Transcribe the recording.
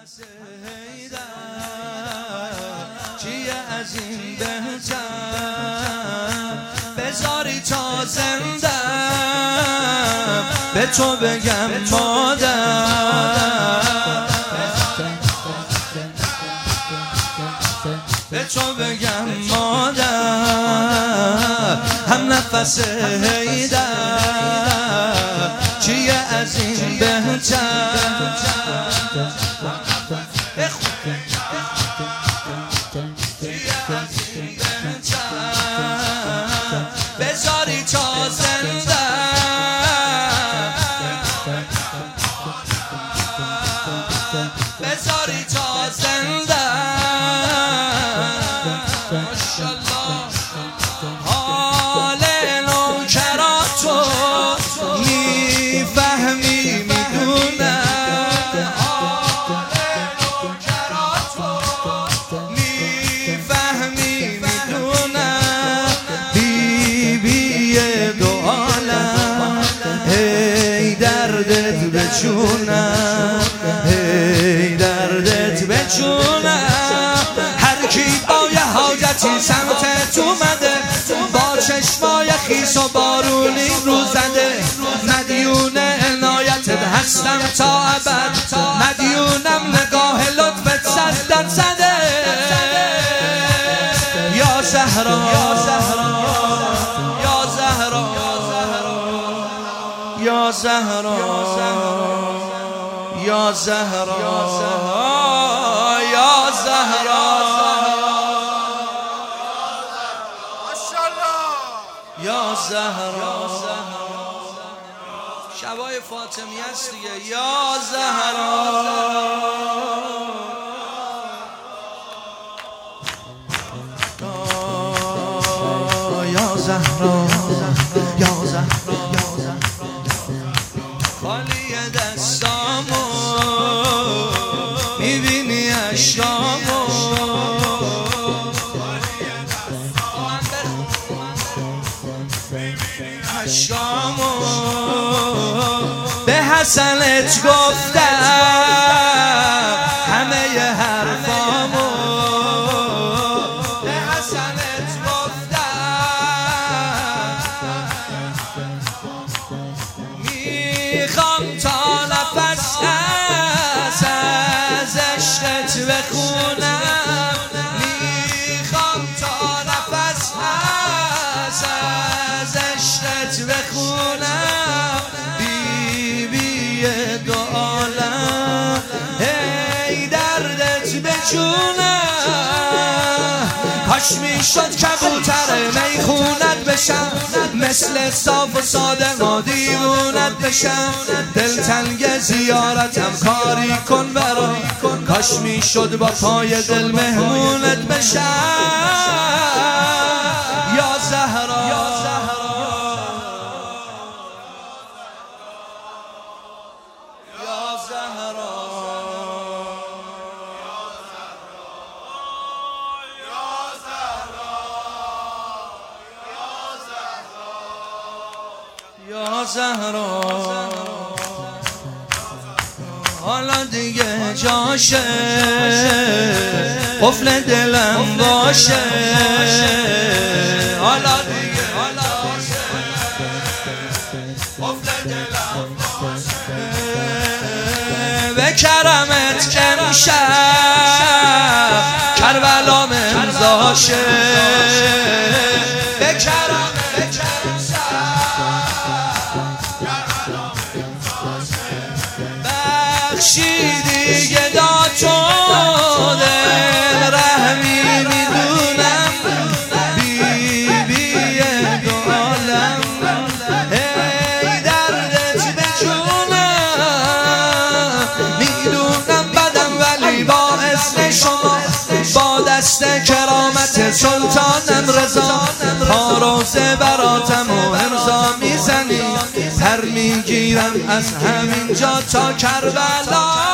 چیه از این بهتر بذاری تا زندم به تو بگم مادر، به تو بگم مادر، هم نفس حیدر چیه از این بهتر بذاری تا زنده بذاری تا زنده ماشاءالله حال نوکراتو میفهمی میدونم بجونم هی دردت بجونم هر کی با یه حاجتی سمتت اومده با چشمای خیس و بارونی رو زده مدیون عنایتت هستم تا ابد مدیونم نگاه لطفت سردت زده یا زهرا یا زهرا یا زهرا یا زهرا یا زهرا یا زهرا یا زهرا شبای فاطمی است دیگه یا زهرا یا زهرا یا زهرا خالی دستامو میبینی اشکامو اشکامو به حسنت گفتم همه ی حرفامو به حسنت میخوام تا نفس از عشقت بخونم میخوام تا نفس از عشقت بخونم بیبی دو عالم هی دردت بجونم کاش میشد کبوتر میخونت بشم مثل صاف و صادق ما دیوونت بشم دلتنگ زیارتم کاری کن برام کاش میشد با پای دل مهمونت بشم یا زهرا یا زهرا یا زهرا یا زهرا حالا دیگه جاشه قفل دلم باشه حالا دیگه قفل دلم باشه به کرمت امشب کربلا امضاشه به کرمت بخشیدی گدا تو دل رحمی میدونم بیبی دو عالم هی دردت بجونم میدونم بدم ولی با اذن شما با دست کرامت سلطانم رضا تا روزه براتم و امضا میزنی پر میگیرم از همینجا تا کربلا